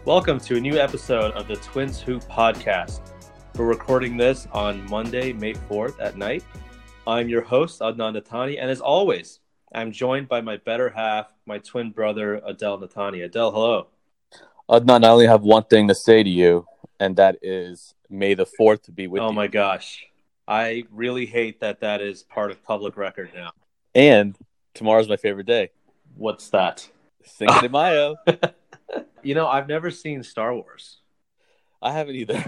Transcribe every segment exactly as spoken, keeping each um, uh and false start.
Welcome to a new episode of the Twins Hoop Podcast. We're recording this on Monday, May fourth at night. I'm your host, Adnan Natani, and as always, I'm joined by my better half, my twin brother, Adel Natani. Adel, hello. Adnan, I only have one thing to say to you, and that is May the fourth be with oh you. Oh my gosh. I really hate that that is part of public record now. And tomorrow's my favorite day. What's that? Cinco de Mayo. You know, I've never seen Star Wars. I haven't either.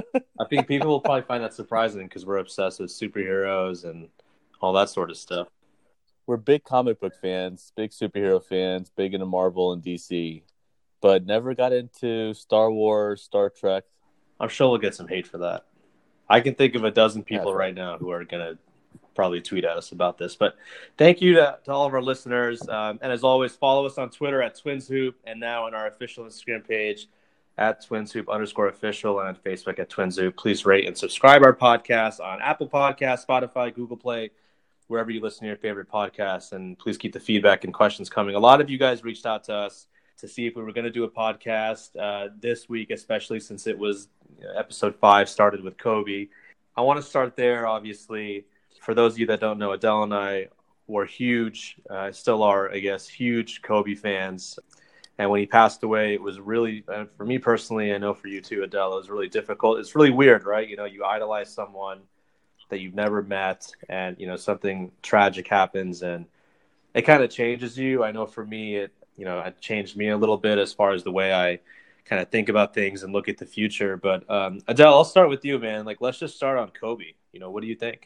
I think people will probably find that surprising because we're obsessed with superheroes and all that sort of stuff. We're big comic book fans, big superhero fans, big into Marvel and D C, but never got into Star Wars, Star Trek. I'm sure we'll get some hate for that. I can think of a dozen people right now who are going to probably tweet at us about this. But thank you to, to all of our listeners. Um, and as always, follow us on Twitter at TwinsHoop and now on our official Instagram page at TwinsHoop underscore official and on Facebook at TwinsHoop. Please rate and subscribe our podcast on Apple Podcasts, Spotify, Google Play, wherever you listen to your favorite podcasts. And please keep the feedback and questions coming. A lot of you guys reached out to us to see if we were going to do a podcast uh, this week, especially since it was you know, episode five started with Kobe. I want to start there, obviously. For those of you that don't know, Adele and I were huge, uh, still are, I guess, huge Kobe fans. And when he passed away, it was really, uh, for me personally, I know for you too, Adele, it was really difficult. It's really weird, right? You know, you idolize someone that you've never met and, you know, something tragic happens and it kind of changes you. I know for me, it, you know, it changed me a little bit as far as the way I kind of think about things and look at the future. But um, Adele, I'll start with you, man. Like, let's just start on Kobe. You know, what do you think?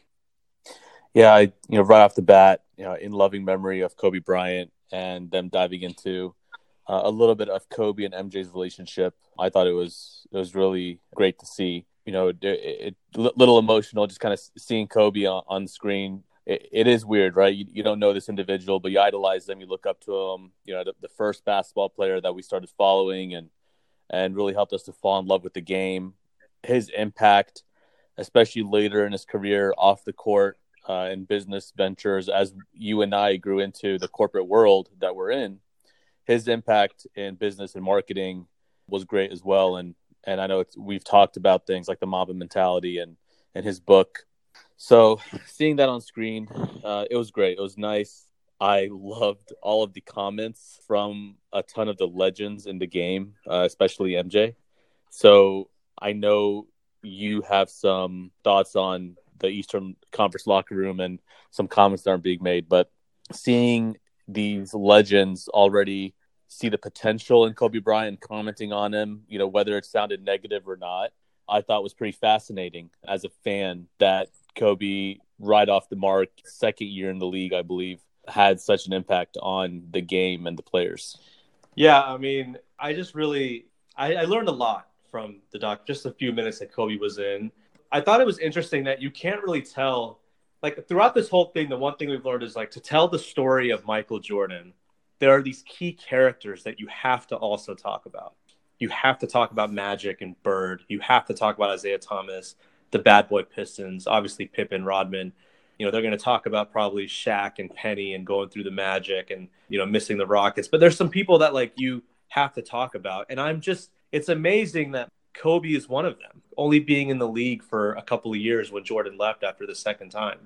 Yeah, I, you know, right off the bat, you know, in loving memory of Kobe Bryant and them diving into uh, a little bit of Kobe and M J's relationship, I thought it was it was really great to see. You know, it, it little emotional, just kind of seeing Kobe on, on screen. It, it is weird, right? You, you don't know this individual, but you idolize them. You look up to them. You know, the, the first basketball player that we started following and and really helped us to fall in love with the game. His impact, especially later in his career off the court, Uh, in business ventures, as you and I grew into the corporate world that we're in, his impact in business and marketing was great as well. And and I know it's, we've talked about things like the Mamba mentality and, and his book. So seeing that on screen, uh, it was great. It was nice. I loved all of the comments from a ton of the legends in the game, uh, especially M J. So I know you have some thoughts on the Eastern Conference locker room and some comments that aren't being made, but seeing these legends already see the potential in Kobe Bryant, commenting on him, you know, whether it sounded negative or not, I thought was pretty fascinating as a fan that Kobe, right off the mark, second year in the league, I believe, had such an impact on the game and the players. Yeah, I mean, I just really, I, I learned a lot from the doc, just a few minutes that Kobe was in. I thought it was interesting that you can't really tell, like throughout this whole thing, the one thing we've learned is like to tell the story of Michael Jordan, there are these key characters that you have to also talk about. You have to talk about Magic and Bird. You have to talk about Isaiah Thomas, the Bad Boy Pistons, obviously Pippen, Rodman. You know, they're going to talk about probably Shaq and Penny and going through the Magic and, you know, missing the Rockets. But there's some people that like you have to talk about. And I'm just, it's amazing that Kobe is one of them, only being in the league for a couple of years when Jordan left after the second time.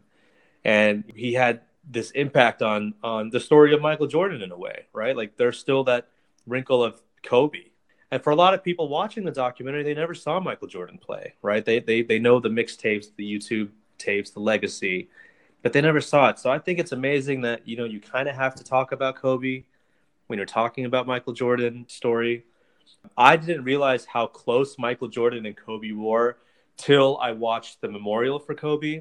And he had this impact on on the story of Michael Jordan in a way, right? Like there's still that wrinkle of Kobe. And for a lot of people watching the documentary, they never saw Michael Jordan play, right? They they they know the mixtapes, the YouTube tapes, the legacy, but they never saw it. So I think it's amazing that, you know, you kind of have to talk about Kobe when you're talking about Michael Jordan's story. I didn't realize how close Michael Jordan and Kobe were till I watched the memorial for Kobe.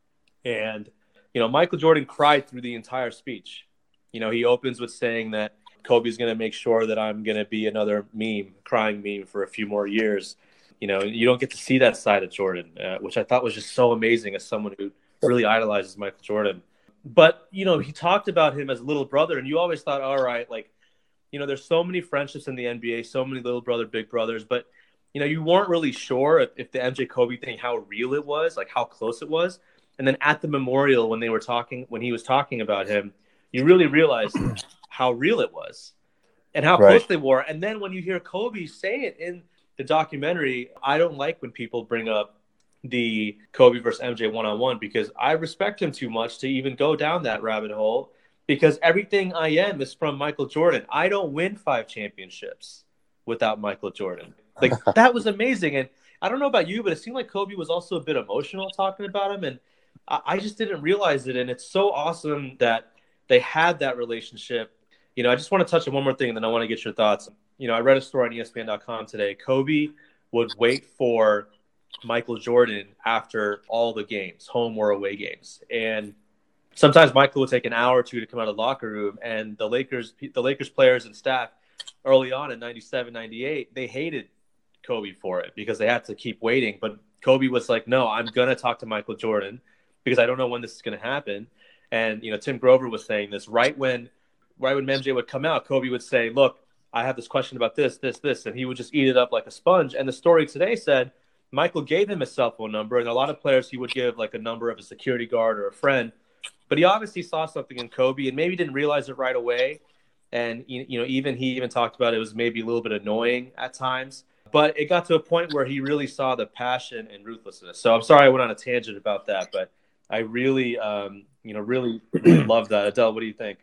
And, you know, Michael Jordan cried through the entire speech. You know, he opens with saying that Kobe's going to make sure that I'm going to be another meme, crying meme for a few more years. You know, you don't get to see that side of Jordan, uh, which I thought was just so amazing as someone who really idolizes Michael Jordan. But, you know, he talked about him as a little brother, and you always thought, all right, like, you know, there's so many friendships in the N B A, so many little brother, big brothers, but, you know, you weren't really sure if, if the M J Kobe thing, how real it was, like how close it was. And then at the memorial, when they were talking, when he was talking about him, you really realized how real it was. and how Right. close they were. And then when you hear Kobe say it in the documentary, I don't like when people bring up the Kobe versus M J one-on-one because I respect him too much to even go down that rabbit hole because everything I am is from Michael Jordan. I don't win five championships without Michael Jordan. Like, that was amazing. And I don't know about you, but it seemed like Kobe was also a bit emotional talking about him. And I, I just didn't realize it. And it's so awesome that they had that relationship. You know, I just want to touch on one more thing, and then I want to get your thoughts. You know, I read a story on E S P N dot com today. Kobe would wait for Michael Jordan after all the games, home or away games. And sometimes Michael would take an hour or two to come out of the locker room, and the Lakers, the Lakers players and staff early on in ninety-seven, ninety-eight, they hated Kobe for it because they had to keep waiting. But Kobe was like, no, I'm going to talk to Michael Jordan because I don't know when this is going to happen. And, you know, Tim Grover was saying this right when, right when M J would come out, Kobe would say, look, I have this question about this, this, this, and he would just eat it up like a sponge. And the story today said Michael gave him his cell phone number, and a lot of players he would give like a number of a security guard or a friend. But he obviously saw something in Kobe and maybe didn't realize it right away. And, you know, even he even talked about it was maybe a little bit annoying at times. But it got to a point where he really saw the passion and ruthlessness. So I'm sorry I went on a tangent about that, but I really, um, you know, really, really love that. Adele, what do you think?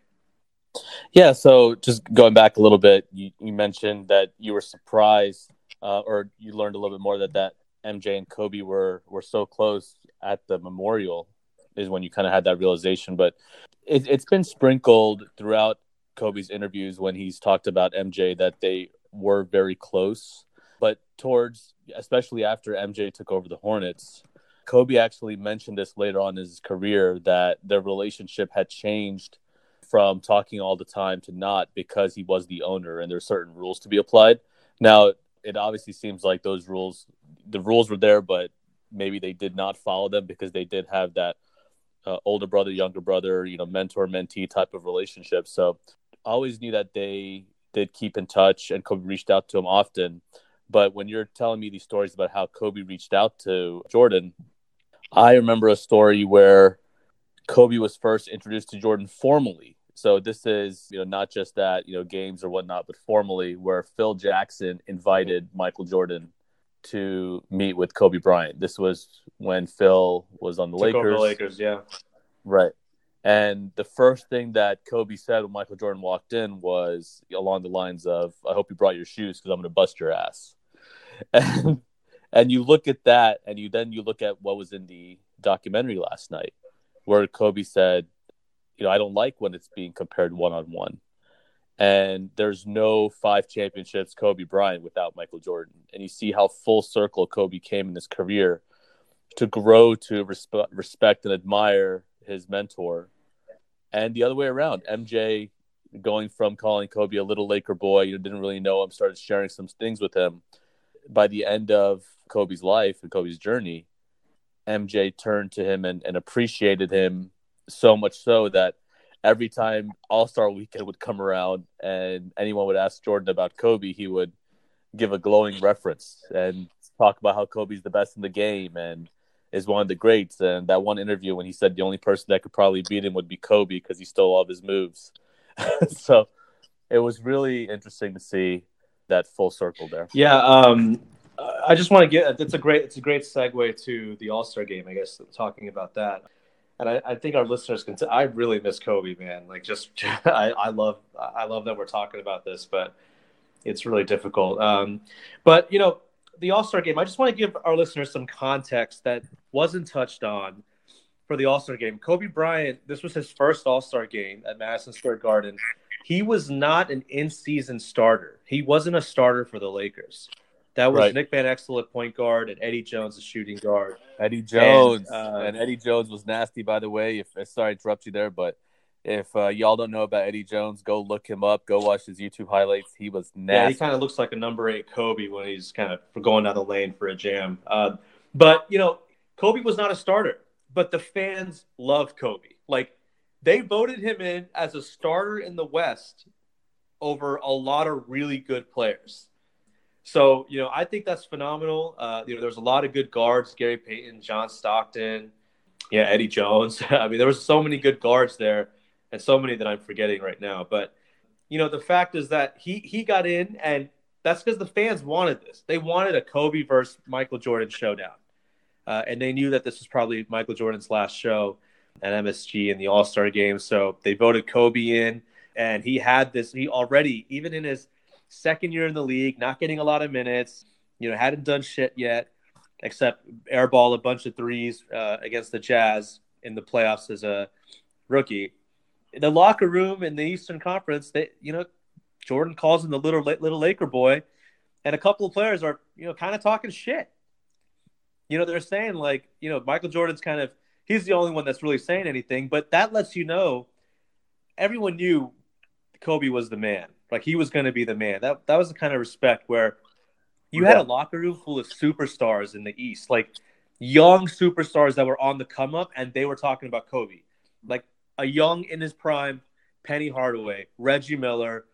Yeah, so just going back a little bit, you, you mentioned that you were surprised uh, or you learned a little bit more that, that M J and Kobe were, were so close at the memorial is when you kind of had that realization. But it, it's been sprinkled throughout Kobe's interviews when he's talked about M J that they were very close. But towards, especially after M J took over the Hornets, Kobe actually mentioned this later on in his career that their relationship had changed from talking all the time to not because he was the owner and there's certain rules to be applied. Now, it obviously seems like those rules, the rules were there, but maybe they did not follow them because they did have that uh, older brother, younger brother, you know, mentor, mentee type of relationship. So I always knew that they did keep in touch and Kobe reached out to him often. But when you're telling me these stories about how Kobe reached out to Jordan, I remember a story where Kobe was first introduced to Jordan formally. So this is, you know, not just that, you know, games or whatnot, but formally where Phil Jackson invited Michael Jordan to meet with Kobe Bryant. This was when Phil was on the Took Lakers. over the Lakers, yeah. Right. And the first thing that Kobe said when Michael Jordan walked in was along the lines of, I hope you brought your shoes because I'm going to bust your ass. And, and you look at that and you then you look at what was in the documentary last night where Kobe said, you know, I don't like when it's being compared one-on-one. And there's no five championships Kobe Bryant without Michael Jordan. And you see how full circle Kobe came in his career to grow to respe- respect and admire his mentor. And the other way around, M J going from calling Kobe a little Laker boy, you know, didn't really know him, started sharing some things with him. By the end of Kobe's life and Kobe's journey, M J turned to him and, and appreciated him so much so that every time All-Star Weekend would come around and anyone would ask Jordan about Kobe, he would give a glowing reference and talk about how Kobe's the best in the game and is one of the greats. And that one interview when he said the only person that could probably beat him would be Kobe because he stole all of his moves. So it was really interesting to see that full circle there. Yeah, um, I just want to get. It's a great. It's a great segue to the All Star game. I guess talking about that, and I, I think our listeners can. T- I really miss Kobe, man. Like, just I, I love. I love that we're talking about this, but it's really difficult. Um, but you know, the All Star game. I just want to give our listeners some context that wasn't touched on for the All Star game. Kobe Bryant. This was his first All Star game at Madison Square Garden. He was not an in-season starter. He wasn't a starter for the Lakers. That was Right. Nick Van Exel at point guard and Eddie Jones, the shooting guard. Eddie Jones. And, uh, and Eddie Jones was nasty, by the way. If Sorry to interrupt you there, but if uh, y'all don't know about Eddie Jones, go look him up. Go watch his YouTube highlights. He was nasty. Yeah, he kind of looks like a number eight Kobe when he's kind of going down the lane for a jam. Uh, but, you know, Kobe was not a starter. But the fans love Kobe. Like, they voted him in as a starter in the West over a lot of really good players. So, you know, I think that's phenomenal. Uh, you know, there's a lot of good guards, Gary Payton, John Stockton, yeah, Eddie Jones. I mean, there was so many good guards there and so many that I'm forgetting right now. But you know, the fact is that he he got in, and that's because the fans wanted this. They wanted a Kobe versus Michael Jordan showdown, uh, and they knew that this was probably Michael Jordan's last show at M S G in the All Star game. So they voted Kobe in, and he had this. He already, even in his second year in the league, not getting a lot of minutes, you know, hadn't done shit yet except airball a bunch of threes uh, against the Jazz in the playoffs as a rookie. In the locker room in the Eastern Conference, they, you know, Jordan calls him the little little Laker boy, and a couple of players are, you know, kind of talking shit. You know, they're saying like, you know, Michael Jordan's kind of, he's the only one that's really saying anything, but that lets you know everyone knew Kobe was the man. Like he was going to be the man. That that was the kind of respect where you yeah. had a locker room full of superstars in the East, like young superstars that were on the come up, and they were talking about Kobe. Like a young in his prime, Penny Hardaway, Reggie Miller,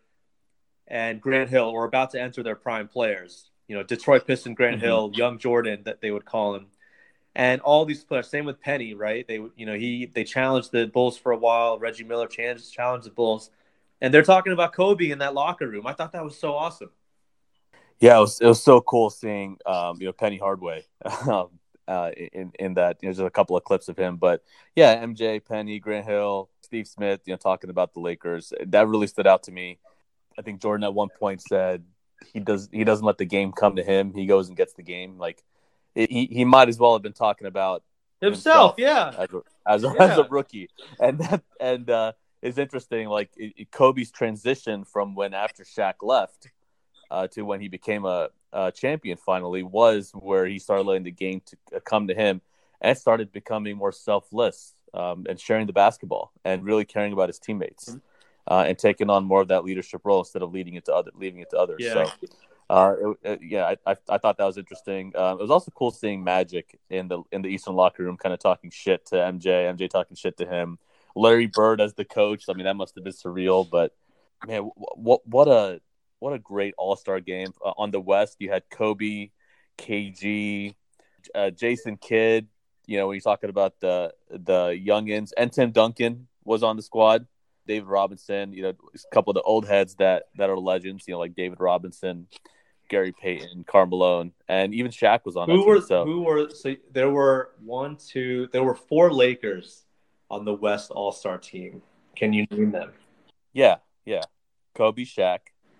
and Grant Hill were about to enter their prime players. You know, Detroit Pistons, Grant mm-hmm. Hill, young Jordan, that they would call him. And all these players, same with Penny, right? They, you know, he they challenged the Bulls for a while. Reggie Miller challenged, challenged the Bulls. And they're talking about Kobe in that locker room. I thought that was so awesome. Yeah, it was it was so cool seeing um, you know, Penny Hardaway um, uh, in in that. You know, there's a couple of clips of him, but yeah, M J, Penny, Grant Hill, Steve Smith, you know, talking about the Lakers. That really stood out to me. I think Jordan at one point said he does he doesn't let the game come to him. He goes and gets the game. Like it, he he might as well have been talking about himself, himself yeah, as a, as a, yeah. as a rookie, and that, and uh, it's interesting. Like it, Kobe's transition from when after Shaq left. Uh, to when he became a, a champion finally was where he started letting the game to come to him and started becoming more selfless um, and sharing the basketball and really caring about his teammates mm-hmm. uh, and taking on more of that leadership role instead of leading it to other leaving it to others. Yeah. So, uh, it, it, yeah, I, I I thought that was interesting. Um, it was also cool seeing Magic in the in the Eastern locker room, kind of talking shit to M J, M J talking shit to him. Larry Bird as the coach. I mean, that must have been surreal. But man, what what a What a great All-Star game. Uh, on the West, you had Kobe, K G, uh, Jason Kidd, you know, when you're talking about the the youngins, and Tim Duncan was on the squad. David Robinson, you know, a couple of the old heads that, that are legends, you know, like David Robinson, Gary Payton, Karl Malone, and even Shaq was on who that were, team. So. Who were – so there were one, two – there were four Lakers on the West All-Star team. Can you name them? Yeah, yeah. Kobe, Shaq,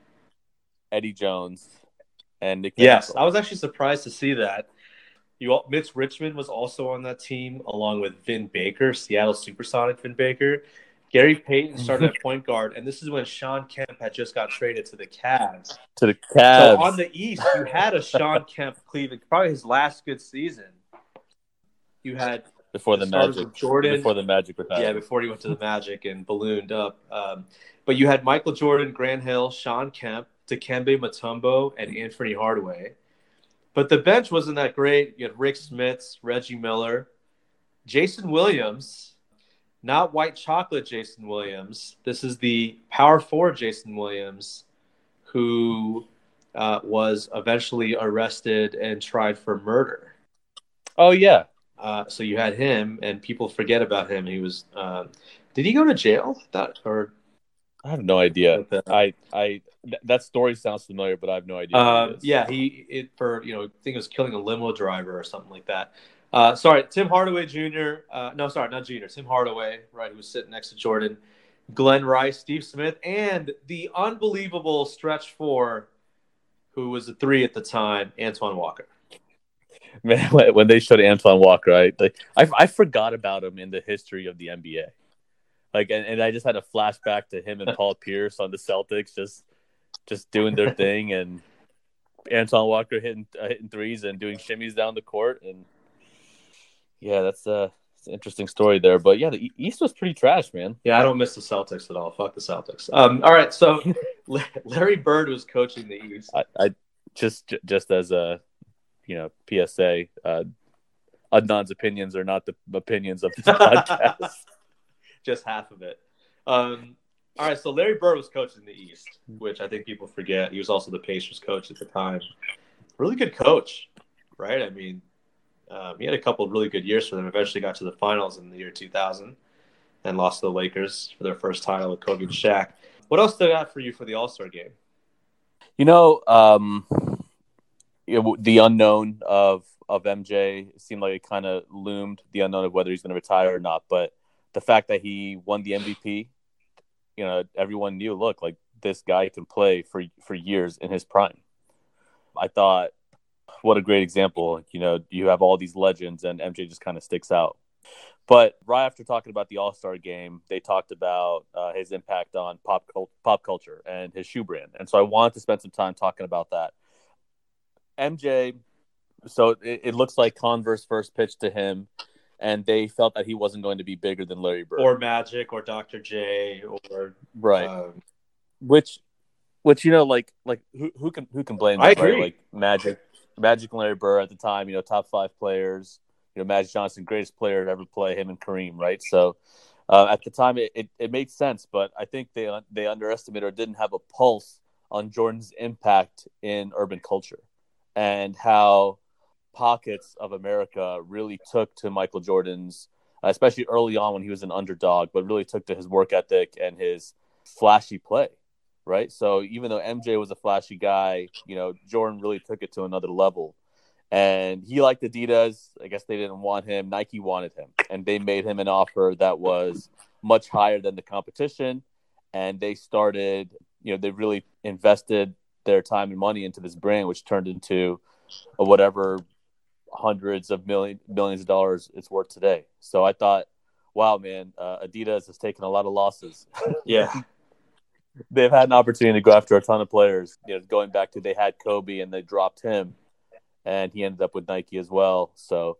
Eddie Jones, and Nick Van Yes, Exel. I was actually surprised to see that. You, Mitch Richmond was also on that team, along with Vin Baker, Seattle Supersonic Vin Baker. Gary Payton started at point guard, and this is when Shawn Kemp had just got traded to the Cavs. To the Cavs. So on the East, you had a Shawn Kemp Cleveland, probably his last good season. You had before the, the Magic, Jordan, before the Magic retired. Yeah, before he went to the Magic and ballooned up. Um, but you had Michael Jordan, Grant Hill, Shawn Kemp, Dikembe Mutombo, and Anthony Hardaway. But the bench wasn't that great. You had Rick Smits, Reggie Miller, Jason Williams, not white chocolate Jason Williams. This is the power forward Jason Williams, who uh, was eventually arrested and tried for murder. Oh, yeah. Uh, so you had him, and people forget about him. He was uh, – did he go to jail? That or I have no idea. I I th- that story sounds familiar, but I have no idea. Uh, who yeah, he it for you know I think it was killing a limo driver or something like that. Uh, sorry, Tim Hardaway Junior Uh, no, sorry, not Junior Tim Hardaway, right? Who was sitting next to Jordan, Glenn Rice, Steve Smith, and the unbelievable stretch four, who was a three at the time, Antoine Walker. Man, when they showed Antoine Walker, I like I, I forgot about him in the history of the N B A. Like, and, and I just had a flashback to him and Paul Pierce on the Celtics, just just doing their thing, and Antoine Walker hitting uh, hitting threes and doing shimmies down the court, and yeah, that's uh, it's an interesting story there. But yeah, the East was pretty trash, man. Yeah, I don't miss the Celtics at all. Fuck the Celtics. Um, all right, so Larry Bird was coaching the East. I, I just just as a you know P S A, uh, Adnan's opinions are not the opinions of this podcast. Just half of it. Um, all right, so Larry Bird was coaching the East, which I think people forget. He was also the Pacers coach at the time. Really good coach, right? I mean, um, he had a couple of really good years for them. Eventually got to the finals in the year two thousand and lost to the Lakers for their first title with Kobe and Shaq. What else do I got for you for the All-Star game? You know, um, it, the unknown of of M J seemed like it kind of loomed, the unknown of whether he's going to retire or not. But the fact that he won the M V P, you know, everyone knew, look, like this guy can play for for years in his prime. I thought, what a great example. You know, you have all these legends and M J just kind of sticks out. But right after talking about the All-Star game, they talked about uh, his impact on pop cult- pop culture and his shoe brand. And so I wanted to spend some time talking about that. M J, so it, it looks like Converse first pitched to him, and they felt that he wasn't going to be bigger than Larry Bird. Or Magic or Doctor J or right. Um, which which you know, like like who who can who can blame them, I agree. right? Like Magic Magic and Larry Bird at the time, you know, top five players. You know, Magic Johnson, greatest player to ever play, him and Kareem, right? So uh, at the time, it, it, it made sense, but I think they they underestimated or didn't have a pulse on Jordan's impact in urban culture and how pockets of America really took to Michael Jordan's, especially early on when he was an underdog, but really took to his work ethic and his flashy play, right? So even though M J was a flashy guy, you know, Jordan really took it to another level. And he liked Adidas. I guess they didn't want him. Nike wanted him. And they made him an offer that was much higher than the competition. And they started, you know, they really invested their time and money into this brand, which turned into a whatever hundreds of million, millions of dollars it's worth today. So I thought, wow, man, uh, Adidas has taken a lot of losses. Yeah. They've had an opportunity to go after a ton of players. You know, going back to they had Kobe and they dropped him. And he ended up with Nike as well. So,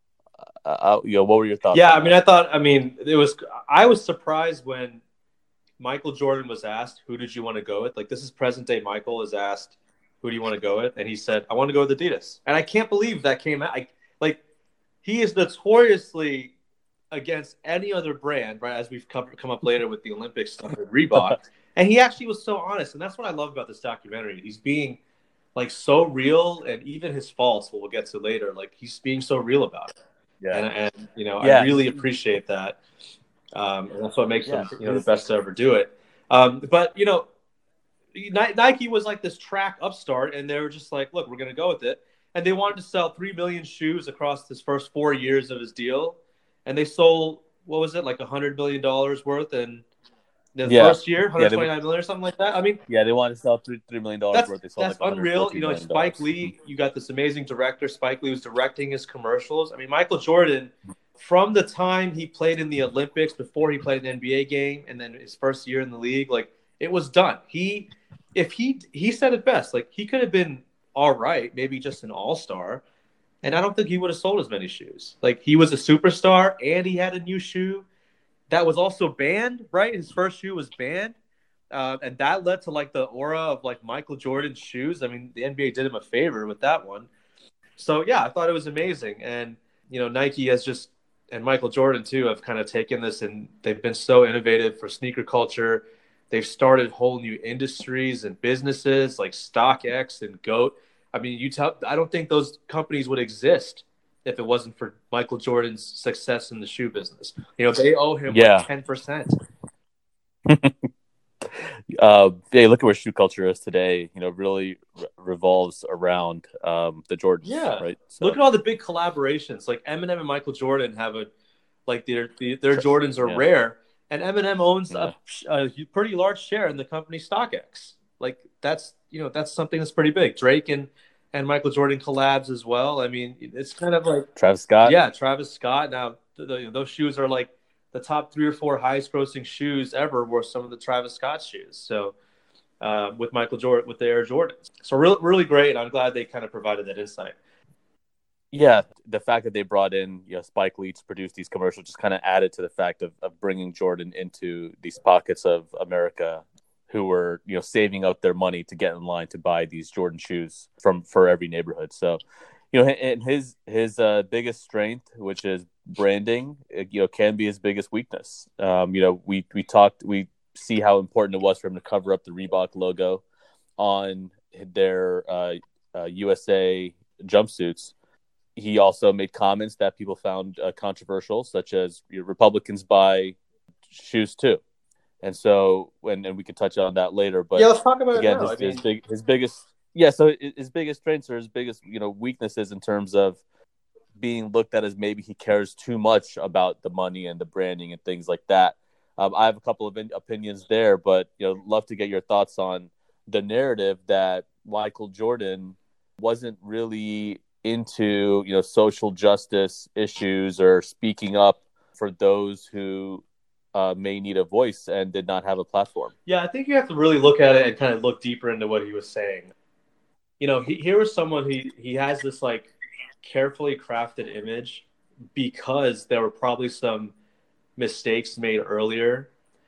uh, you know, what were your thoughts? Yeah, I mean, I thought, I mean, it was, I was surprised when Michael Jordan was asked, who did you want to go with? Like, this is present day Michael is asked, who do you want to go with? And he said, I want to go with Adidas. And I can't believe that came out. I, like, he is notoriously against any other brand, right? As we've come, come up later with the Olympic stuff with Reebok. And he actually was so honest. And that's what I love about this documentary. He's being like so real, and even his faults, what we'll get to later, like he's being so real about it. Yeah. And, and you know, yeah. I really appreciate that. Um, and that's what makes yeah. him, you know, the best to ever do it. Um, but, you know, Nike was like this track upstart, and they were just like, look, we're going to go with it. And they wanted to sell three million shoes across his first four years of his deal. And they sold, what was it, like one hundred million dollars worth. And the yeah. first year, one hundred twenty-nine yeah, million or something like that. I mean, yeah, they wanted to sell three three million dollars worth. They sold that's like unreal. You know, Spike Lee. You got this amazing director. Spike Lee was directing his commercials. I mean, Michael Jordan, from the time he played in the Olympics, before he played an N B A game, and then his first year in the league, like it was done. He, if he, he said it best. Like he could have been all right, maybe just an all-star, and I don't think he would have sold as many shoes. Like he was a superstar, and he had a new shoe that was also banned. Right, his first shoe was banned. Uh, and that led to like the aura of like Michael Jordan's shoes. I mean, the N B A did him a favor with that one. So yeah, I thought it was amazing. And you know, Nike has just, and Michael Jordan too, have kind of taken this, and they've been so innovative for sneaker culture. They've started whole new industries and businesses like StockX and GOAT. I mean, you tell, I don't think those companies would exist if it wasn't for Michael Jordan's success in the shoe business. You know, they owe him yeah. like ten percent. Uh, hey, look at where shoe culture is today. You know, really re- revolves around um, the Jordans. Yeah, right. So. Look at all the big collaborations. Like Eminem and Michael Jordan have a, like their their Jordans are yeah. rare, and Eminem owns yeah. a, a pretty large share in the company StockX. Like that's you know that's something that's pretty big. Drake and and Michael Jordan collabs as well. I mean, it's kind of like Travis Scott. Yeah, Travis Scott. Now the, the, those shoes are like the top three or four highest grossing shoes ever were some of the Travis Scott shoes. So uh, with Michael Jordan, with the Air Jordans. So really, really great. I'm glad they kind of provided that insight. Yeah. The fact that they brought in, you know, Spike Lee to produce these commercials just kind of added to the fact of, of bringing Jordan into these pockets of America who were, you know, saving up their money to get in line to buy these Jordan shoes from, for every neighborhood. So, you know, and his, his uh, biggest strength, which is branding, you know, can be his biggest weakness. Um, you know, we we talked, we see how important it was for him to cover up the Reebok logo on their uh, uh, U S A jumpsuits. He also made comments that people found uh, controversial, such as you know, Republicans buy shoes too, And so, and, and we could touch on that later. But Yeah, let's talk about it again, now. his, I his mean, big his biggest yeah, so his biggest strengths are his biggest you know weaknesses in terms of being looked at as maybe he cares too much about the money and the branding and things like that. Um, I have a couple of in- opinions there, but you know, love to get your thoughts on the narrative that Michael Jordan wasn't really into you know social justice issues or speaking up for those who uh, may need a voice and did not have a platform. yeah, I think you have to really look at it and kind of look deeper into what he was saying. You know, he, here was someone he he has this like carefully crafted image because there were probably some mistakes made earlier.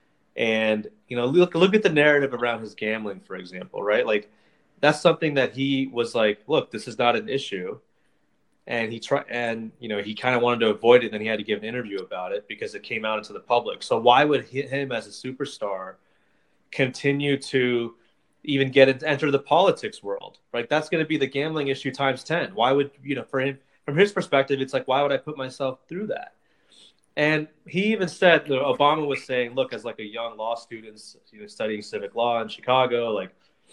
And you know, look look at the narrative around his gambling, for example, right? Like that's something that he was like, look, this is not an issue, and he tried, and you know, he kind of wanted to avoid it. And then he had to give an interview about it because it came out into the public. So why would he, him as a superstar continue to even get it, enter the politics world? Right? That's going to be the gambling issue times ten. Why would you know? For him, from his perspective, it's like, why would I put myself through that? And he even said that Obama was saying, look, as like a young law student, you know, studying civic law in Chicago, like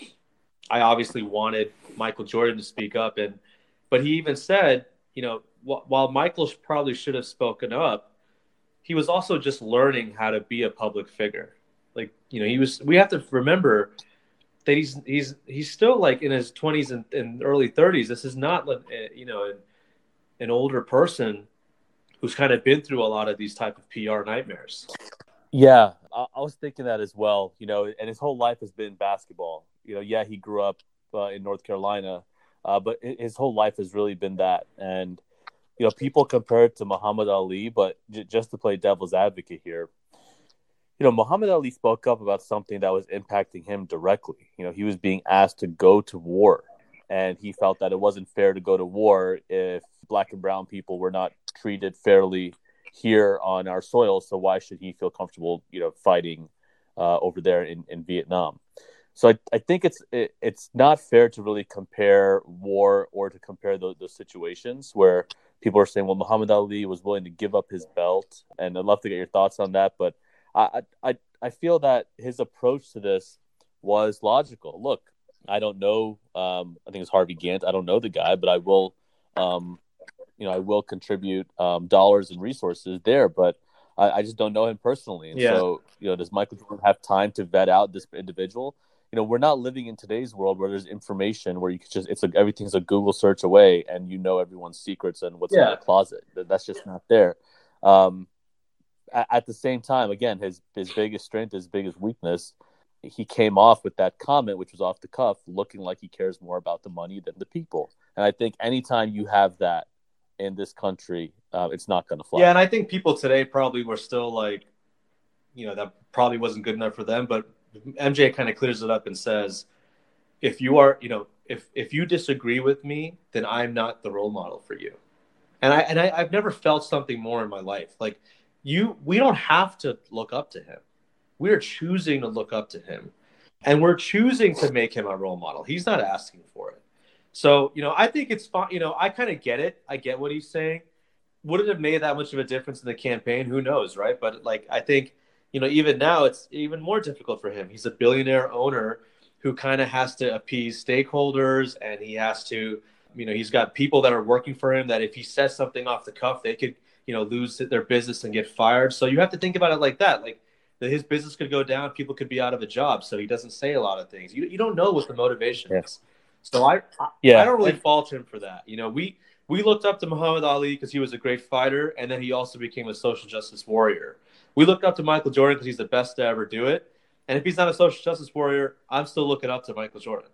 I obviously wanted Michael Jordan to speak up. And, but he even said, you know, wh- while Michael probably should have spoken up, he was also just learning how to be a public figure. Like, you know, he was, we have to remember that he's, he's, he's still like in his twenties and, and early thirties. This is not, you know, an, an older person who's kind of been through a lot of these type of P R nightmares. Yeah, I, I was thinking that as well. You know, and his whole life has been basketball. You know, yeah, he grew up uh, in North Carolina, uh, but his whole life has really been that. And you know, people compare it to Muhammad Ali, but j- just to play devil's advocate here, you know, Muhammad Ali spoke up about something that was impacting him directly. You know, he was being asked to go to war, and he felt that it wasn't fair to go to war if Black and brown people were not treated fairly here on our soil. So why should he feel comfortable, you know, fighting uh, over there in, in Vietnam? So I, I think it's it, it's not fair to really compare war or to compare those, those situations where people are saying, well, Muhammad Ali was willing to give up his belt, and I'd love to get your thoughts on that. But I I I feel that his approach to this was logical. Look, I don't know. Um, I think it's Harvey Gantt. I don't know the guy, but I will, um, you know, I will contribute um, dollars and resources there. But I, I just don't know him personally, and Yeah. so you know, does Michael Jordan have time to vet out this individual? You know, we're not living in today's world where there's information where you could just, it's like everything's a Google search away and you know everyone's secrets and what's in Yeah. their closet. That's just not there. Um, at, at the same time, again, his, his biggest strength, his biggest weakness, he came off with that comment, which was off the cuff, looking like he cares more about the money than the people. And I think anytime you have that in this country, uh, it's not going to fly. Yeah, and I think people today probably were still like, you know, that probably wasn't good enough for them. But M J kind of clears it up and says, if you are, you know, if if you disagree with me, then I'm not the role model for you. And I and I, I've never felt something more in my life. Like you, we don't have to look up to him. We're choosing to look up to him, and we're choosing to make him our role model. He's not asking for it. So, you know, I think it's fine. You know, I kind of get it. I get what he's saying. Would it have made that much of a difference in the campaign? Who knows, right? But like, I think, you know, even now it's even more difficult for him. He's a billionaire owner who kind of has to appease stakeholders, and he has to, you know, he's got people that are working for him that if he says something off the cuff, they could, you know, lose their business and get fired. So you have to think about it like that. Like that his business could go down, people could be out of a job. So he doesn't say a lot of things. You, you don't know what the motivation Yeah. is. So I, I, Yeah. I don't really fault him for that. You know, we, we looked up to Muhammad Ali because he was a great fighter, and then he also became a social justice warrior. We looked up to Michael Jordan because he's the best to ever do it. And if he's not a social justice warrior, I'm still looking up to Michael Jordan.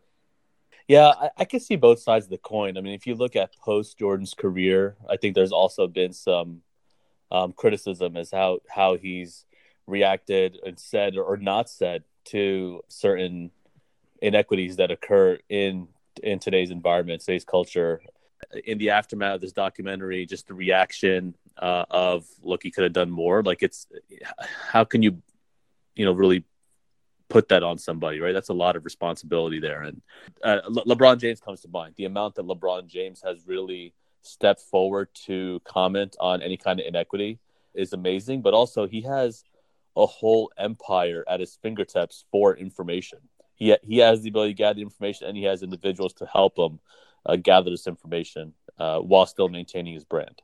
Yeah, I, I can see both sides of the coin. I mean, if you look at post Jordan's career, I think there's also been some um, criticism as how how he's reacted and said or not said to certain inequities that occur in in today's environment, today's culture. In the aftermath of this documentary, just the reaction uh, of, look, he could have done more. Like, it's, how can you, you know, really put that on somebody, right? That's a lot of responsibility there. And uh, Le- LeBron James comes to mind. The amount that LeBron James has really stepped forward to comment on any kind of inequity is amazing. But also, he has a whole empire at his fingertips for information. He he has the ability to gather information, and he has individuals to help him uh, gather this information uh, while still maintaining his brand.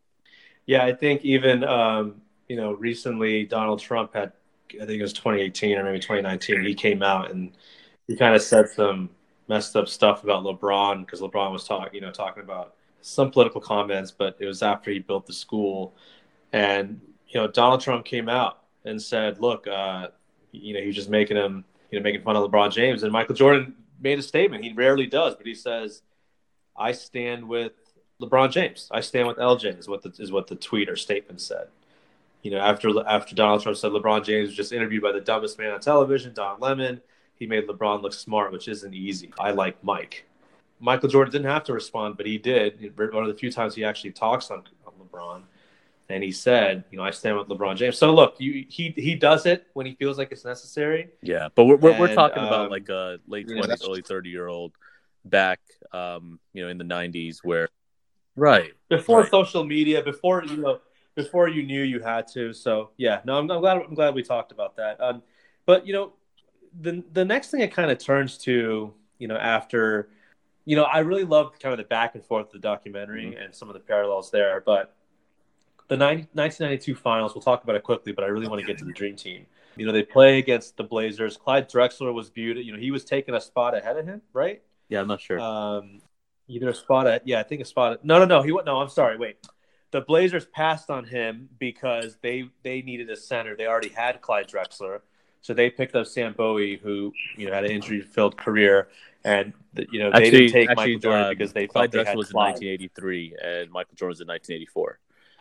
Yeah, I think even um, you know recently Donald Trump had, I think it was twenty eighteen or maybe twenty nineteen. He came out and he kind of said some messed up stuff about LeBron because LeBron was talking, you know, talking about some political comments, but it was after he built the school, and you know Donald Trump came out and said, "Look, uh, you know, he's just making him, you know, making fun of LeBron James." And Michael Jordan made a statement. He rarely does, but he says, "I stand with LeBron James. I stand with L J." Is what the is what the tweet or statement said. You know, after after Donald Trump said LeBron James was just interviewed by the dumbest man on television, Don Lemon, he made LeBron look smart, which isn't easy. I like Mike. Michael Jordan didn't have to respond, but he did. One of the few times he actually talks on, on LeBron. And he said, you know, I stand with LeBron James. So look, you, he he does it when he feels like it's necessary. Yeah, but we're we're, and, we're talking um, about like a late twenties, know, early thirty year old back, um, you know, in the nineties, where right before right. social media, before you know, before you knew you had to. So yeah, no, I'm, I'm glad I'm glad we talked about that. Um, but you know, the the next thing it kind of turns to, you know, after, you know, I really loved kind of the back and forth of the documentary mm-hmm. and some of the parallels there, but. The nineteen ninety-two finals, we'll talk about it quickly, but I really want to get to the Dream Team. You know, they play against the Blazers. Clyde Drexler was viewed, you know, he was taking a spot ahead of him, right? Yeah, I'm not sure. Um, either a spot at, yeah, I think a spot at, no, no, no, he no, I'm sorry, wait. The Blazers passed on him because they they needed a center. They already had Clyde Drexler, so they picked up Sam Bowie, who, you know, had an injury-filled career, and, you know, they actually, didn't take actually, Michael Jordan uh, because they Clyde thought they Drexler had was Clyde. in nineteen eighty-three, and Michael Jordan was in nineteen eighty-four.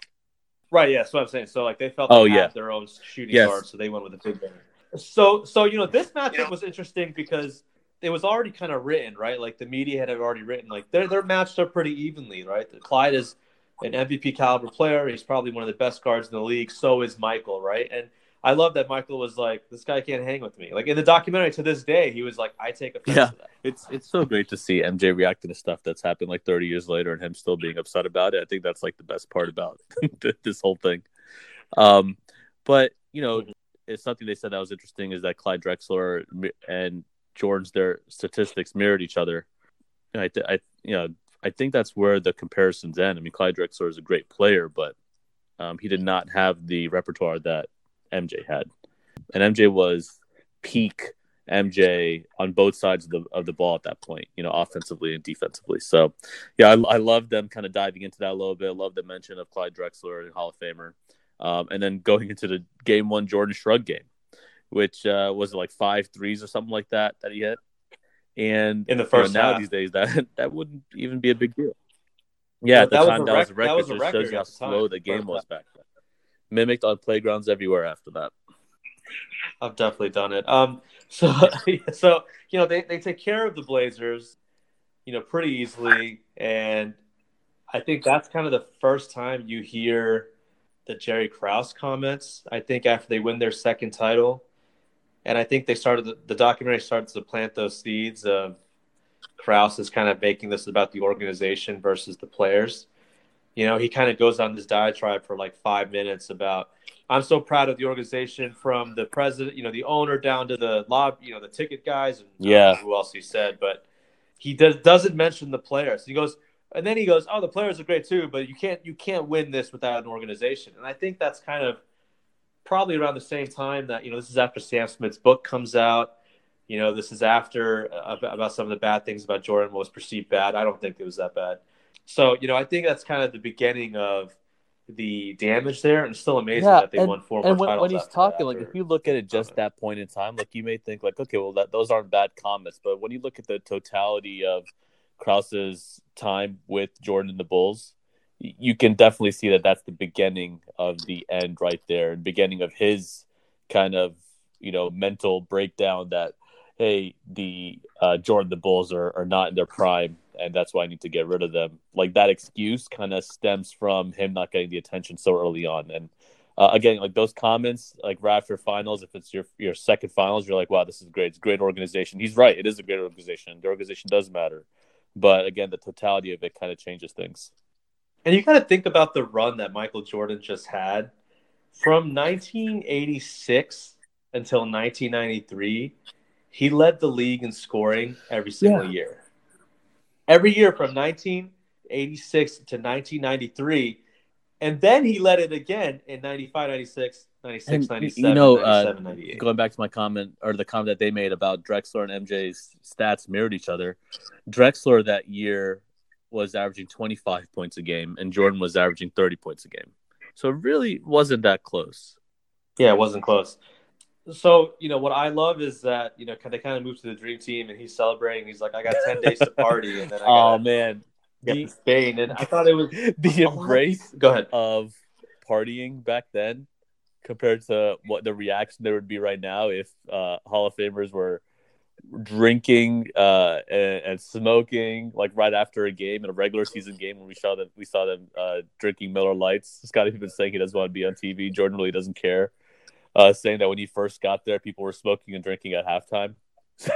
Right, yeah, that's what I'm saying. So, like, they felt they oh, had yeah. their own shooting yes. guard, so they went with a big man. So, so you know, this matchup was interesting because it was already kind of written, right? Like, the media had already written, like, they're, they're matched up pretty evenly, right? Clyde is an M V P caliber player. He's probably one of the best guards in the league. So is Michael, right? And I love that Michael was like, this guy can't hang with me. Like, in the documentary, to this day, he was like, I take offense yeah, to that. It's it's so great to see M J reacting to stuff that's happened like thirty years later and him still being upset about it. I think that's like the best part about this whole thing. Um, but, you know, mm-hmm. it's something they said that was interesting is that Clyde Drexler and Jordan's, their statistics mirrored each other. And I, I, you know, I think that's where the comparisons end. I mean, Clyde Drexler is a great player, but um, he did not have the repertoire that M J had. And M J was peak M J on both sides of the of the ball at that point, you know, offensively and defensively. So, yeah, I, I love them kind of diving into that a little bit. I love the mention of Clyde Drexler and Hall of Famer. Um, and then going into the game one Jordan Shrug game, which uh, was like five threes or something like that that he hit. And in the first you know, now half. these days, that that wouldn't even be a big deal. Yeah, well, at the that time, was that rec- was a record. That was a just record shows you how the slow the game was back then. Mimicked on playgrounds everywhere after that. I've definitely done it. Um, so, so you know, they, they take care of the Blazers, you know, pretty easily. And I think that's kind of the first time you hear the Jerry Krause comments, I think, after they win their second title. And I think they started, the, the documentary starts to plant those seeds of Krause is kind of making this about the organization versus the players. You know, he kind of goes on this diatribe for like five minutes about, I'm so proud of the organization from the president, you know, the owner down to the lob, you know, the ticket guys, and yeah, I don't know who else he said, but he does, doesn't mention the players. He goes, and then he goes, oh, the players are great too, but you can't you can't win this without an organization. And I think that's kind of probably around the same time that, you know, this is after Sam Smith's book comes out. You know, this is after uh, about some of the bad things about Jordan, what was perceived bad. I don't think it was that bad. So, you know, I think that's kind of the beginning of the damage there, and it's still amazing yeah, that they and, won four and more when, titles. when he's after talking, that, like, after, if you look at it just that point in time, like, you may think, like, okay, well, that those aren't bad comments. But when you look at the totality of Krause's time with Jordan and the Bulls, you can definitely see that that's the beginning of the end right there, and beginning of his kind of, you know, mental breakdown that, hey, the uh, Jordan, the Bulls are, are not in their prime, and that's why I need to get rid of them. Like, that excuse kind of stems from him not getting the attention so early on. And uh, again, like, those comments, like, right after finals, if it's your your second finals, you're like, wow, this is great. It's a great organization. He's right. It is a great organization. The organization does matter. But again, the totality of it kind of changes things. And you kind of think about the run that Michael Jordan just had. from nineteen eighty-six until nineteen ninety-three, he led the league in scoring every single Yeah. year. Every year from nineteen eighty-six to nineteen ninety-three, and then he led it again in ninety-five, ninety-six, ninety-six, And you ninety-seven, know, uh, ninety-seven, ninety-eight. going back to my comment or the comment that they made about Drexler and M J's stats mirrored each other, Drexler that year was averaging twenty-five points a game, and Jordan was averaging thirty points a game. So it really wasn't that close. Yeah, it wasn't close. So, you know, what I love is that, you know, they kind of moved to the dream team and he's celebrating. He's like, I got ten days to party. And then I got oh, man. get The, to Spain. And I thought it was the embrace Go ahead. of partying back then compared to what the reaction there would be right now if uh, Hall of Famers were drinking uh, and, and smoking like right after a game in a regular season game when we saw them we saw them uh, drinking Miller Lights. Scottie Pippen saying he doesn't want to be on T V. Jordan really doesn't care. Uh, saying that when he first got there, people were smoking and drinking at halftime. so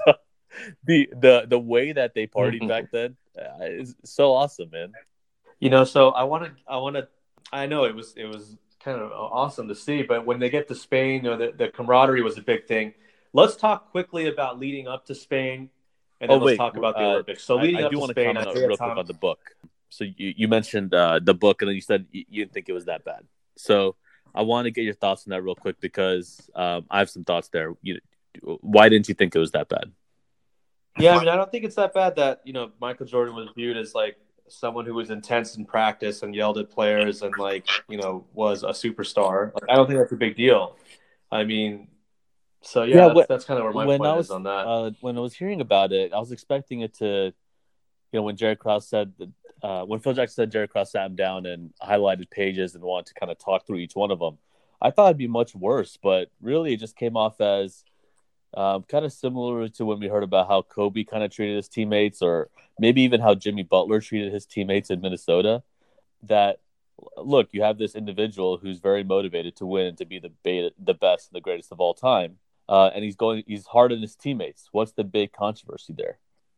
the the the way that they partied mm-hmm. back then uh, is so awesome, man. You know, so I want to I want to I know it was it was kind of awesome to see, but when they get to Spain, you know, the, the camaraderie was a big thing. Let's talk quickly about leading up to Spain, and then oh, let's wait, talk about the uh, Olympics. So leading I, I up do to want Spain, to comment real quick on the book. So you, you mentioned uh, the book, and then you said you, you didn't think it was that bad. So I want to get your thoughts on that real quick because um, I have some thoughts there. You, why didn't you think it was that bad? Yeah, I mean, I don't think it's that bad that, you know, Michael Jordan was viewed as like someone who was intense in practice and yelled at players and like, you know, was a superstar. Like, I don't think that's a big deal. I mean, so yeah, yeah that's, when, that's kind of where my point was, is on that. Uh, when I was hearing about it, I was expecting it to, you know, when Jerry Krause said that, uh, when Phil Jackson said Jerry Krause sat him down and highlighted pages and wanted to kind of talk through each one of them, I thought it'd be much worse, but really it just came off as um, kind of similar to when we heard about how Kobe kind of treated his teammates, or maybe even how Jimmy Butler treated his teammates in Minnesota. That, look, you have this individual who's very motivated to win and to be the beta, the best and the greatest of all time, uh, and he's going he's hard on his teammates. What's the big controversy there?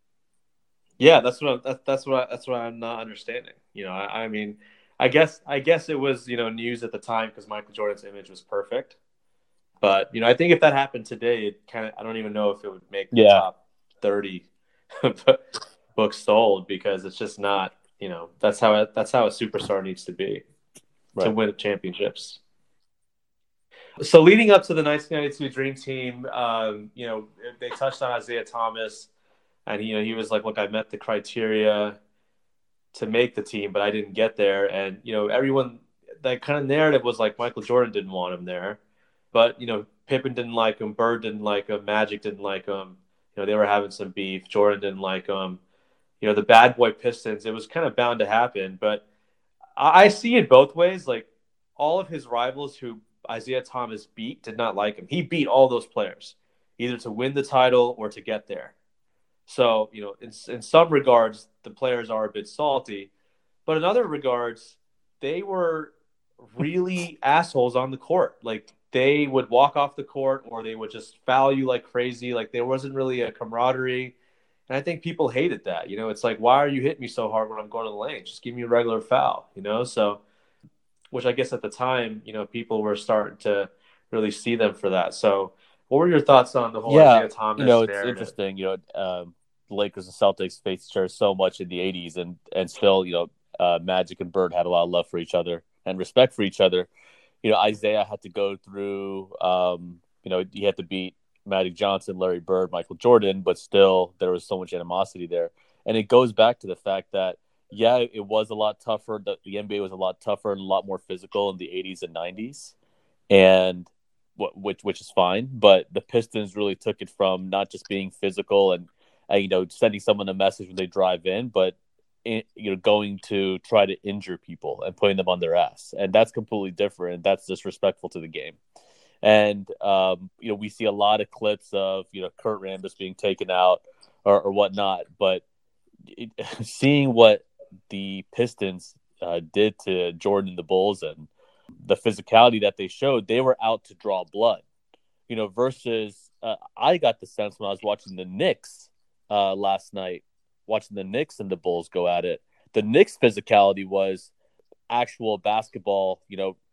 Yeah, that's what that's that's what I, that's what I'm not understanding. You know, I, I mean, I guess I guess it was, you know, news at the time because Michael Jordan's image was perfect. But, you know, I think if that happened today, it kind of I don't even know if it would make the yeah. top thirty books sold because it's just not, you know, that's how it, that's how a superstar needs to be right. to win championships. So leading up to the nineteen ninety-two Dream Team, um, you know, they touched on Isaiah Thomas. And, you know, he was like, look, I met the criteria to make the team, but I didn't get there. And, you know, everyone, that kind of narrative was like Michael Jordan didn't want him there. But, you know, Pippen didn't like him. Bird didn't like him. Magic didn't like him. You know, they were having some beef. Jordan didn't like him. You know, the bad boy Pistons, it was kind of bound to happen. But I, I see it both ways. Like, all of his rivals who Isaiah Thomas beat did not like him. He beat all those players, either to win the title or to get there. So, you know, in, in some regards, the players are a bit salty. But in other regards, they were really assholes on the court. Like, they would walk off the court or they would just foul you like crazy. Like, there wasn't really a camaraderie. And I think people hated that. You know, it's like, why are you hitting me so hard when I'm going to the lane? Just give me a regular foul, you know? So, which I guess at the time, you know, people were starting to really see them for that. So, what were your thoughts on the whole yeah, Isaiah Thomas? You know, it's narrative? Interesting. You know, um, the Lakers and Celtics faced each other so much in the eighties, and and still, you know, uh, Magic and Bird had a lot of love for each other and respect for each other. You know, Isaiah had to go through, um, you know, he had to beat Magic Johnson, Larry Bird, Michael Jordan, but still there was so much animosity there. And it goes back to the fact that, yeah, it was a lot tougher. The, the N B A was a lot tougher and a lot more physical in the eighties and nineties. And which which is fine, but the Pistons really took it from not just being physical and, and you know, sending someone a message when they drive in, but in, you know, going to try to injure people and putting them on their ass, and that's completely different. That's disrespectful to the game. And um, you know, we see a lot of clips of, you know, Kurt Rambis being taken out or, or whatnot, but it, seeing what the Pistons uh, did to Jordan and the Bulls and the physicality that they showed, they were out to draw blood, you know, versus uh, I got the sense when I was watching the Knicks uh, last night, watching the Knicks and the Bulls go at it, the Knicks physicality was actual basketball, you know,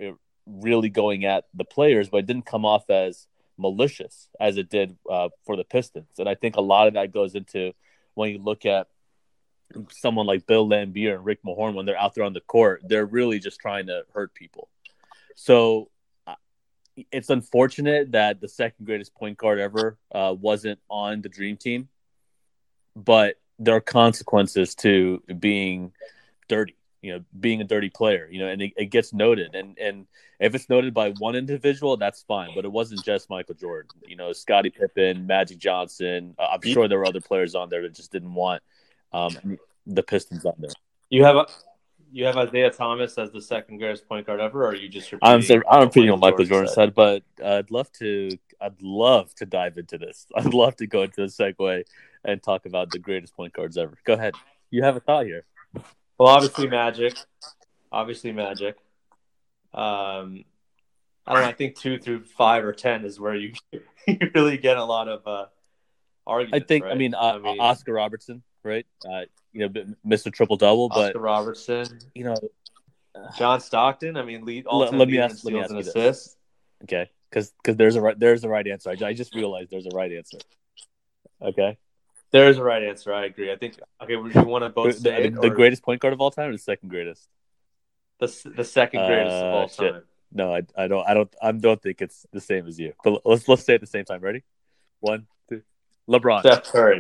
really going at the players, but it didn't come off as malicious as it did uh, for the Pistons. And I think a lot of that goes into when you look at someone like Bill Laimbeer and Rick Mahorn, when they're out there on the court, they're really just trying to hurt people. So uh, it's unfortunate that the second greatest point guard ever uh, wasn't on the Dream Team, but there are consequences to being dirty, you know, being a dirty player, you know, and it, it gets noted. And, and if it's noted by one individual, that's fine. But it wasn't just Michael Jordan, you know, Scottie Pippen, Magic Johnson. Uh, I'm sure there were other players on there that just didn't want um, the Pistons on there. You have a, you have Isaiah Thomas as the second greatest point guard ever, or are you just I'm repeating? I'm repeating what Michael Jordan said? said, but uh, I'd love to. I'd love to dive into this. I'd love to go into the segue and talk about the greatest point guards ever. Go ahead. You have a thought here. Well, obviously Magic. Obviously Magic. Um, I don't know. I think two through five or ten is where you you really get a lot of uh, arguments. I think. Right? I mean, uh, I mean, Oscar Robertson, right? Uh, you know, Mister Triple Double, but Oscar Robertson. You know, John Stockton. I mean, lead all let, time let me leader ask. in Let me steals ask and you this. assists. Okay, because because there's a right there's a right answer. I, I just realized there's a right answer. Okay, there is a right answer. I agree. I think. Okay, we want to both the, say the, it, the or greatest point guard of all time, or the second greatest? the the second greatest Uh, of all shit. time. No, I, I don't I don't I don't think it's the same as you. But let's let's say it at the same time. Ready? One, two. LeBron. Steph Curry.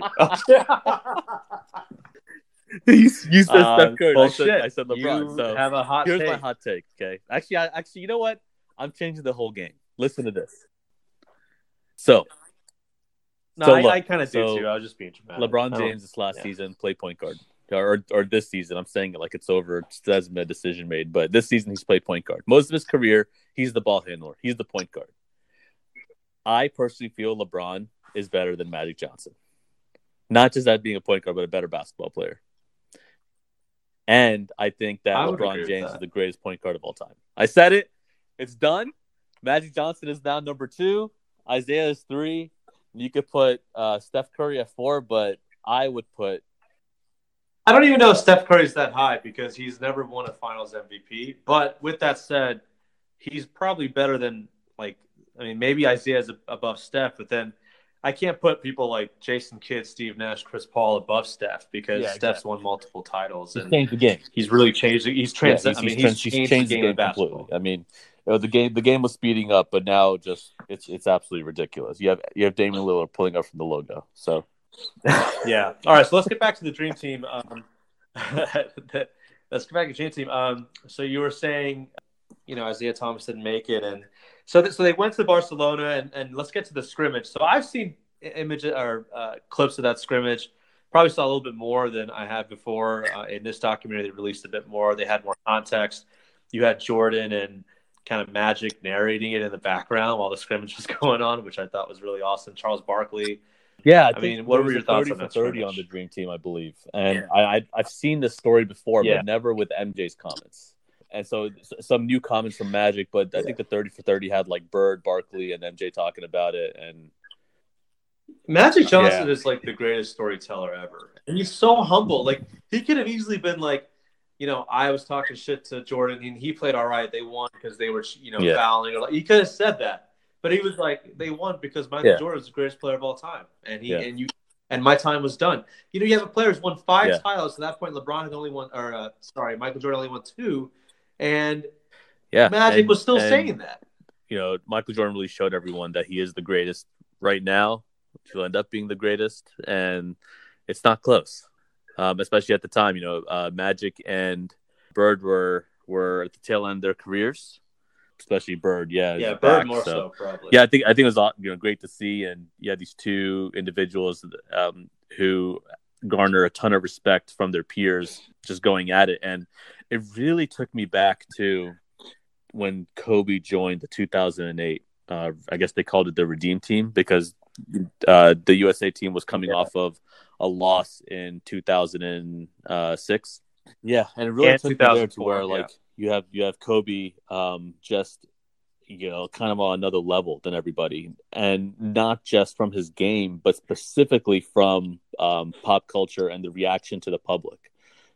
you, you said Uh, Steph Curry. I said, bullshit. I said LeBron. You So have a hot here's take. my hot take. Okay. Actually, I, actually, you know what? I'm changing the whole game. Listen to this. So, No, so I, look, I kind of so do too. I was just being dramatic. LeBron I James this last yeah. season played point guard, or or this season. I'm saying it like it's over. It hasn't been a decision made, but this season he's played point guard. Most of his career, he's the ball handler. He's the point guard. I personally feel LeBron is better than Magic Johnson. Not just that being a point guard, but a better basketball player. And I think that I would agree LeBron with James that. is the greatest point guard of all time. I said it. It's done. Magic Johnson is now number two. Isaiah is three. You could put uh, Steph Curry at four, but I would put. I don't even know if Steph Curry's that high because he's never won a Finals M V P. But with that said, he's probably better than, like, I mean, maybe Isaiah's above Steph, but then I can't put people like Jason Kidd, Steve Nash, Chris Paul above Steph because Yeah, Steph's exactly. won multiple titles. He's and changed the game. He's really changed. He's trans. Yeah, he's, I mean, he's, he's, he's changed, changed the game, of completely. basketball. I mean, you know, the game the game was speeding up, but now just it's it's absolutely ridiculous. You have you have Damian Lillard pulling up from the logo. So yeah. All right. So let's get back to the Dream Team. Um, let's get back to the Dream Team. Um, so you were saying, you know, Isaiah Thomas didn't make it, and so th- so they went to Barcelona, and, and let's get to the scrimmage. So I've seen images or uh, clips of that scrimmage. Probably saw a little bit more than I have before. Uh, in this documentary, they released a bit more. They had more context. You had Jordan and kind of Magic narrating it in the background while the scrimmage was going on, which I thought was really awesome. Charles Barkley. yeah, I, I think mean, what there were was your a thoughts thirty on for that thirty scrimmage? on the Dream Team, I believe, and Yeah. I, I I've seen this story before, Yeah. but never with M J's comments. And so some new comments from Magic, but I think the thirty for thirty had like Bird, Barkley, and M J talking about it, and Magic Johnson Yeah. is like the greatest storyteller ever. And he's so humble. Like, he could have easily been like, you know, I was talking shit to Jordan and he played all right. They won because they were, you know, Yeah. fouling. Or like, he could have said that. But he was like, they won because Michael Yeah. Jordan is the greatest player of all time. And he Yeah. and you and my time was done. You know, you have a player who's won five Yeah. titles. At that point, LeBron had only won, or uh, sorry, Michael Jordan only won two. And yeah, Magic and- was still and, saying that. You know, Michael Jordan really showed everyone that he is the greatest right now. He'll end up being the greatest, and it's not close. Um, especially at the time, you know, uh, Magic and Bird were were at the tail end of their careers. Especially Bird, yeah, Yeah, he's Bird back, more so, probably. Yeah, I think I think it was you know great to see, and you had these two individuals um, who garner a ton of respect from their peers, just going at it, and it really took me back to when Kobe joined the two thousand eight. Uh, I guess they called it the Redeem Team because uh, the U S A team was coming Yeah. off of a loss in two thousand six. Yeah, and it really And took me there to two thousand four, where yeah. like you have you have Kobe um, just you know kind of on another level than everybody, and not just from his game, but specifically from um, pop culture and the reaction to the public.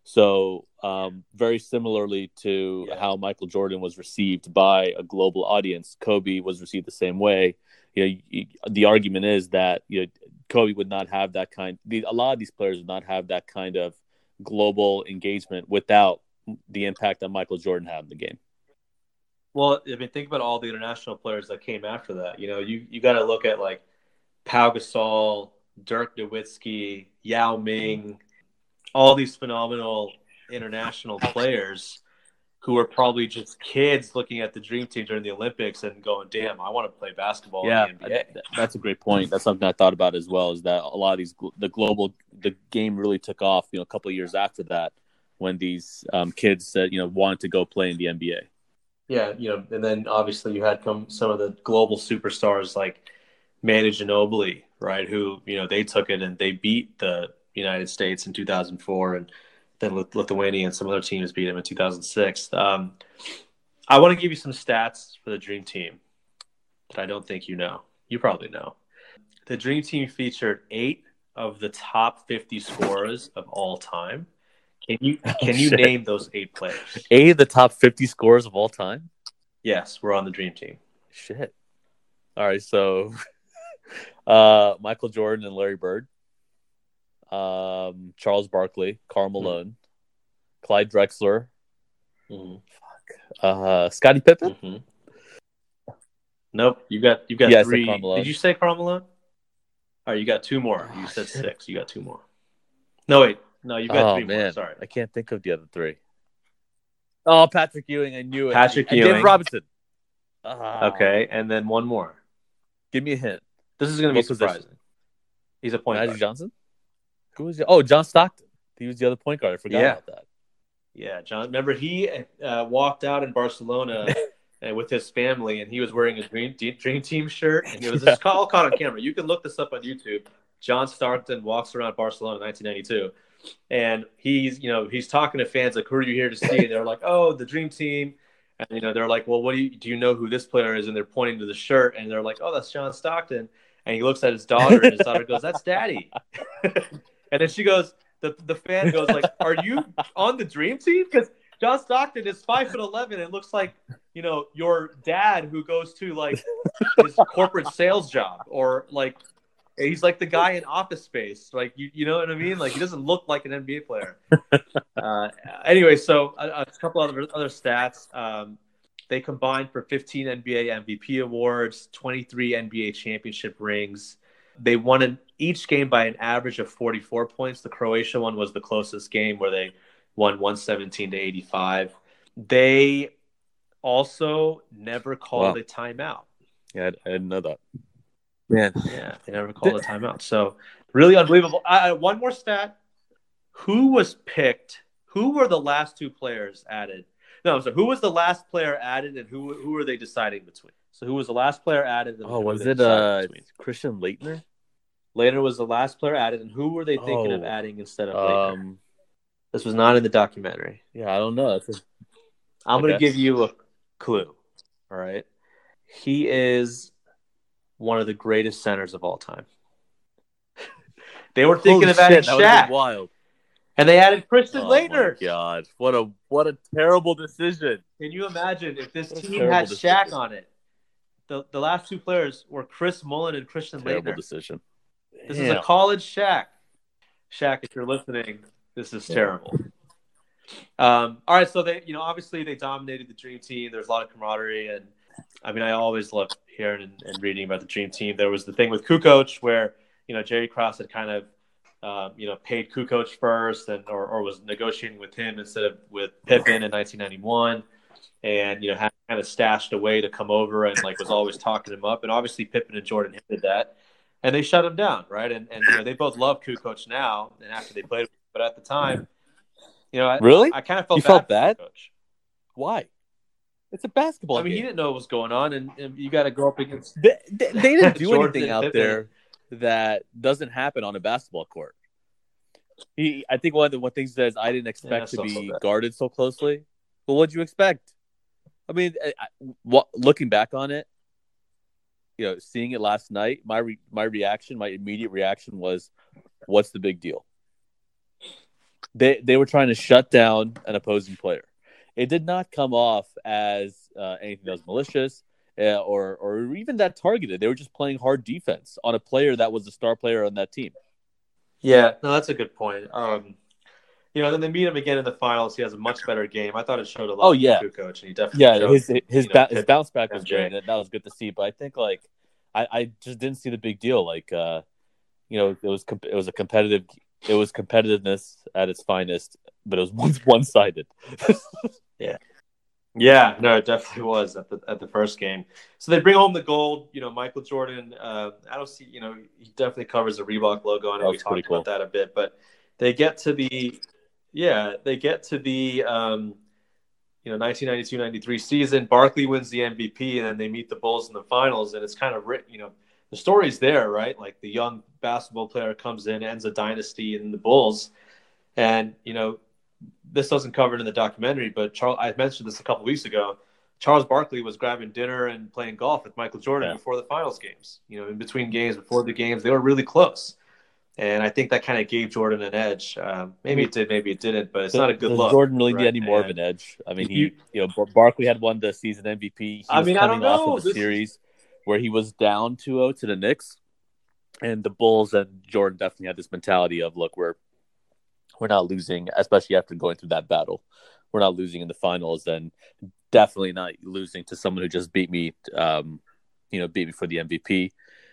So um, very similarly to Yeah. how Michael Jordan was received by a global audience, Kobe was received the same way. You know, you, the argument is that you know, Kobe would not have that kind. The, a lot of these players would not have that kind of global engagement without the impact that Michael Jordan had in the game. Well, I mean, think about all the international players that came after that. You know, you you got to look at like Pau Gasol, Dirk Nowitzki, Yao Ming, all these phenomenal international players who were probably just kids looking at the Dream Team during the Olympics and going, "Damn, I want to play basketball Yeah, in the N B A." that's a great point. That's something I thought about as well. Is that a lot of these the global the game really took off. You know, a couple of years after that, when these um, kids said you know wanted to go play in the N B A. Yeah, you know, and then obviously you had come some of the global superstars like Manu Ginobili, right? Who you know they took it and they beat the United States in two thousand four, and then Lithuania and some other teams beat them in two thousand six. Um, I want to give you some stats for the Dream Team that I don't think you know. You probably know. The Dream Team featured eight of the top fifty scorers of all time. Can you can you Shit. name those eight players? Eight of the top fifty scorers of all time? Yes, we're on the Dream Team. Shit. All right, so uh, Michael Jordan and Larry Bird, um, Charles Barkley, Karl Malone, mm-hmm. Clyde Drexler, mm-hmm. uh, Scottie Pippen. Mm-hmm. Nope, you got you got yeah, three. Did you say Karl Malone? All right, you got two more. Oh, you said shit. six. You got two more. No, wait. No, you got oh, three man. more. Sorry. I can't think of the other three. Oh, Patrick Ewing. I knew it. Patrick and Ewing. David Robinson. Ah. Okay, and then one more. Give me a hint. This is going to be surprising. Position? He's a point Magic guard. Johnson? Who was he? Oh, John Stockton. He was the other point guard. I forgot yeah. about that. Yeah, John. Remember, he uh, walked out in Barcelona and with his family, and he was wearing a Dream, Dream Team shirt. And it was this all caught on camera. You can look this up on YouTube. John Stockton walks around Barcelona in nineteen ninety-two. And he's, you know, he's talking to fans like, who are you here to see? And they're like, oh, the Dream Team. And, you know, they're like, well, what do you, do you know who this player is? And they're pointing to the shirt. And they're like, oh, that's John Stockton. And he looks at his daughter, and his daughter goes, that's Daddy. And then she goes, the, the fan goes like, are you on the Dream Team? Because John Stockton is five foot eleven and looks like, you know, your dad who goes to like his corporate sales job, or like, he's like the guy in Office Space. Like, you, you know what I mean? Like, he doesn't look like an N B A player. uh, anyway, so a, a couple other other stats. Um, they combined for fifteen N B A M V P awards, twenty-three N B A championship rings. They won in each game by an average of forty-four points. The Croatia one was the closest game, where they won one seventeen to eighty-five. They also never called wow. a timeout. Yeah, I didn't know that. Man, yeah, they never called a timeout. So really unbelievable. Uh, one more stat: who was picked? Who were the last two players added? No, so who was the last player added, and who who were they deciding between? So who was the last player added? And oh, was it uh, Christian Laettner? Laettner was the last player added, and who were they thinking oh, of adding instead of Laettner? Um, this was not in the documentary. Yeah, I don't know. That's a... I'm okay. going to give you a clue. All right, he is one of the greatest centers of all time. They were thinking Holy of adding shit, Shaq. That wild. And they added Christian oh Laettner. My God, what a what a terrible decision! Can you imagine if this team had decision. Shaq on it? The the last two players were Chris Mullin and Christian terrible Laettner. Terrible decision. This Damn. is a college Shaq. Shaq, if you're listening, this is terrible. Um, all right, so they, you know, obviously they dominated the Dream Team. There's a lot of camaraderie, and I mean, I always love hearing and, and reading about the Dream Team. There was the thing with Kukoc where, you know, Jerry Krause had kind of, um, you know, paid Kukoc first, and or, or was negotiating with him instead of with Pippen in nineteen ninety-one, and you know, had kind of stashed away to come over and like was always talking him up. And obviously Pippen and Jordan hated that, and they shut him down, right? And and you know, they both love Kukoc now, and after they played, but at the time, you know, I, really, I, I kind of felt you bad felt for bad. Kukoc. Why? It's a basketball I mean, game. he didn't know what was going on, and, and you got to go up against. They, they, they didn't do Jordan anything out Pippen. there that doesn't happen on a basketball court. He, I think one of the one things that I didn't expect yeah, to be so guarded so closely. Well, what'd you expect? I mean, I, I, what, looking back on it, you know, seeing it last night, my re, my reaction, my immediate reaction was, "What's the big deal?" they they were trying to shut down an opposing player. It did not come off as uh, anything that was malicious uh, or or even that targeted. They were just playing hard defense on a player that was the star player on that team. Yeah, no, that's a good point. Um, you know, then they meet him again in the finals. He has a much better game. I thought it showed a lot. Oh yeah, from Kukoc, and he definitely yeah. showed, His his you know, ba- his bounce back was M J. great. That, that was good to see. But I think like I, I just didn't see the big deal. Like uh, you know, it was comp- it was a competitive. It was competitiveness at its finest, but it was one one sided. Yeah. Yeah, no, it definitely was at the at the first game. So they bring home the gold. You know, Michael Jordan. Uh, I don't see. You know, he definitely covers the Reebok logo. I know we talked cool. about that a bit, but they get to the, yeah, they get to the, um, you know, nineteen ninety-two ninety-three season. Barkley wins the M V P, and then they meet the Bulls in the finals, and it's kind of written. You know, the story's there, right? Like the young basketball player comes in, ends a dynasty in the Bulls, and you know. This wasn't covered in the documentary, but Charles, I mentioned this a couple weeks ago. Charles Barkley was grabbing dinner and playing golf with Michael Jordan yeah. before the finals games. You know, in between games, before the games, they were really close. And I think that kind of gave Jordan an edge. Um, maybe it did, maybe it didn't, but it's does, not a good does look. Jordan really right? need any more and of an edge? I mean, he, you know, Barkley had won the season M V P. He I was mean, coming I don't off know. of a this series is... where he was down two oh to the Knicks, and the Bulls and Jordan definitely had this mentality of, look, we're we're not losing, especially after going through that battle. We're not losing in the finals, and definitely not losing to someone who just beat me, um, you know, beat me for the M V P.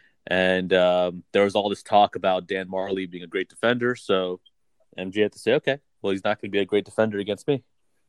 And um, there was all this talk about Dan Marley being a great defender. So M J had to say, okay, well, he's not going to be a great defender against me.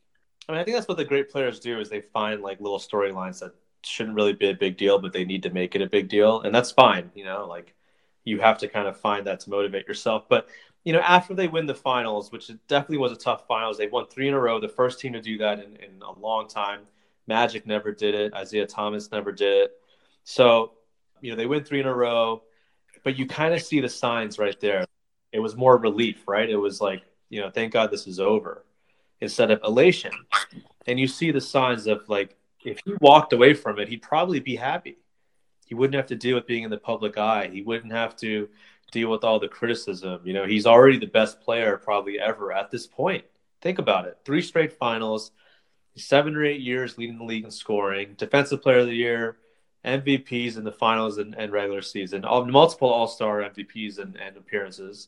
I mean, I think that's what the great players do is they find like little storylines that shouldn't really be a big deal, but they need to make it a big deal. And that's fine. You know, like you have to kind of find that to motivate yourself. But you know, after they win the finals, which definitely was a tough finals, they won three in a row, the first team to do that in, in a long time. Magic never did it. Isaiah Thomas never did it. So, you know, they win three in a row, but you kind of see the signs right there. It was more relief, right? It was like, you know, thank God this is over instead of elation. And you see the signs of like, if he walked away from it, he'd probably be happy. He wouldn't have to deal with being in the public eye. He wouldn't have to deal with all the criticism. You know, he's already the best player probably ever at this point. Think about it. Three straight finals, seven or eight years leading the league in scoring, defensive player of the year, M V Ps in the finals and, and regular season, all, multiple all-star M V Ps and, and appearances.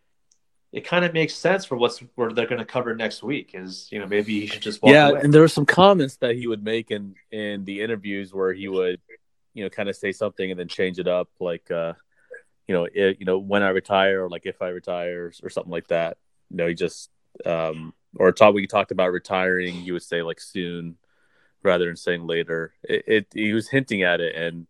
It kind of makes sense for what's what they're going to cover next week is, you know, maybe he should just walk yeah, away. And there were some comments that he would make in, in the interviews where he would, you know, kind of say something and then change it up. Like, uh, you know, it, you know, when I retire or like if I retire or something like that. You know, he just, um, or talk, we talked about retiring, he would say like soon rather than saying later. It, it he was hinting at it. And,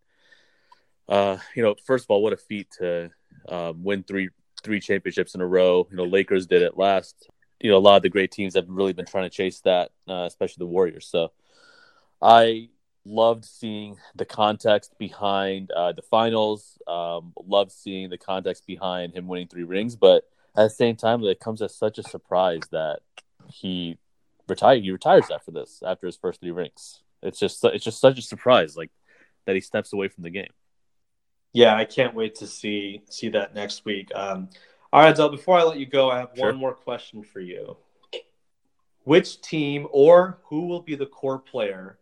uh, you know, first of all, what a feat to um, win three three championships in a row. You know, Lakers did it last. You know, a lot of the great teams have really been trying to chase that, uh, especially the Warriors. So I loved seeing the context behind uh, the finals. Um, loved seeing the context behind him winning three rings. But at the same time, it comes as such a surprise that he retired. He retires after this, after his first three rings. It's just it's just such a surprise, like that he steps away from the game. Yeah, I can't wait to see see that next week. Um, all right, Del, before I let you go, I have Sure. one more question for you. Which team or who will be the core player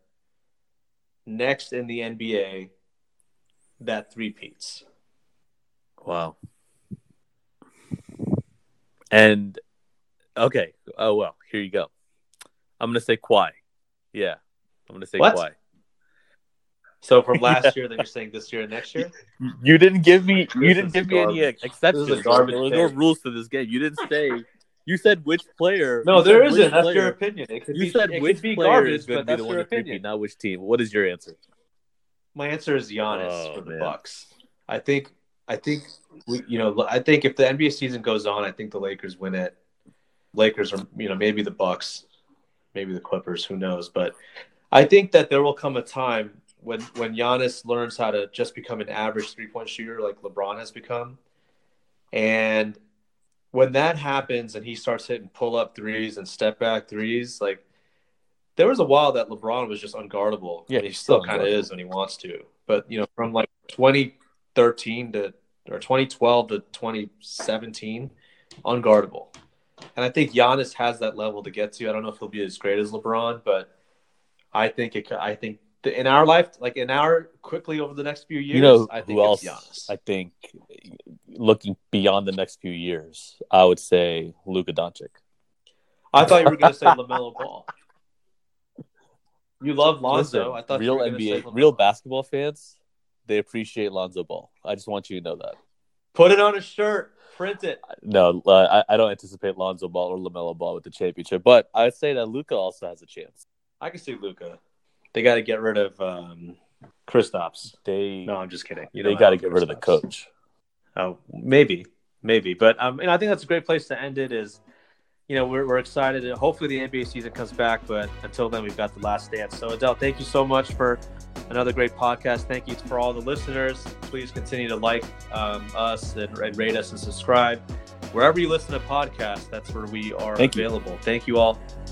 next in the N B A that three-peats? Wow. And, okay. Oh, well, here you go. I'm going to say Kawhi. Yeah, I'm going to say what? Kawhi. So from last yeah. year, then you're saying this year and next year? You didn't give me you this didn't give garbage. me any exceptions. This is a garbage there were pick. no rules to this game. You didn't say. You said which player. No, you there said isn't. That's player. your opinion. It could you be, said it which could be player garbage, is going to but be the that's one your to opinion. three-peat, not which team. What is your answer? My answer is Giannis oh, for the man. Bucks. I think. I think. We, you know. I think if the N B A season goes on, I think the Lakers win it. Lakers are, you know, maybe the Bucks, maybe the Clippers. Who knows? But I think that there will come a time when when Giannis learns how to just become an average three-point shooter like LeBron has become. And when that happens and he starts hitting pull-up threes and step-back threes, like there was a while that LeBron was just unguardable. Yeah, I mean, he still kind of is when he wants to. But, you know, from like twenty thirteen to or twenty twelve to twenty seventeen, unguardable. And I think Giannis has that level to get to. I don't know if he'll be as great as LeBron, but I think it. I think the, in our life, like in our quickly over the next few years, You know I think who it's else? Giannis. I think looking beyond the next few years, I would say Luka Doncic. I thought you were going to say LaMelo Ball. You love Lonzo. Listen, I thought real you were N B A, going to say LaMelo. real basketball fans, they appreciate Lonzo Ball. I just want you to know that. Put it on a shirt. Print it. No, uh, I, I don't anticipate Lonzo Ball or LaMelo Ball with the championship, but I would say that Luka also has a chance. I can see Luka. They got to get rid of um, Kristaps. They No, I'm just kidding. You they got to get rid of the coach. Oh, maybe, maybe, but um, and I think that's a great place to end it. Is you know we're we're excited. Hopefully the N B A season comes back, but until then we've got the Last Dance. So Adele, thank you so much for another great podcast. Thank you for all the listeners. Please continue to like um, us and, and rate us and subscribe wherever you listen to podcasts. That's where we are Thank available. You. Thank you all.